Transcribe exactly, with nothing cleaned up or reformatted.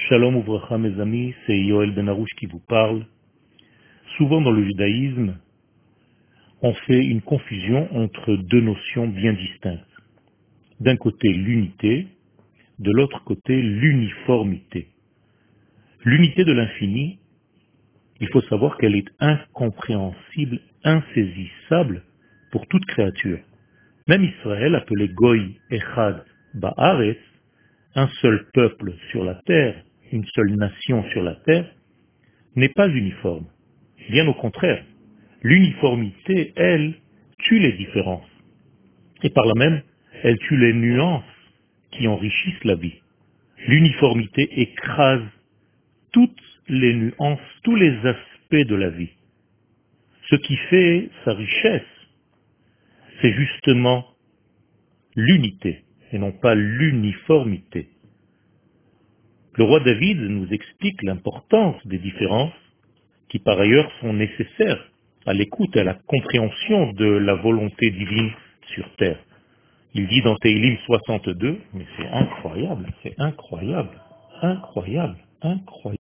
Shalom Ouvracha mes amis, c'est Yoel Ben Arouche qui vous parle. Souvent dans le judaïsme, on fait une confusion entre deux notions bien distinctes. D'un côté l'unité, de l'autre côté l'uniformité. L'unité de l'infini, il faut savoir qu'elle est incompréhensible, insaisissable pour toute créature. Même Israël, appelé Goy Echad Ba'aretz, un seul peuple sur la terre, une seule nation sur la terre, n'est pas uniforme. Bien au contraire, l'uniformité, elle, tue les différences. Et par là même, elle tue les nuances qui enrichissent la vie. L'uniformité écrase toutes les nuances, tous les aspects de la vie. Ce qui fait sa richesse, c'est justement l'unité, et non pas l'uniformité. Le roi David nous explique l'importance des différences qui par ailleurs sont nécessaires à l'écoute et à la compréhension de la volonté divine sur terre. Il dit dans Teilim soixante-deux, mais c'est incroyable, c'est incroyable, incroyable, incroyable.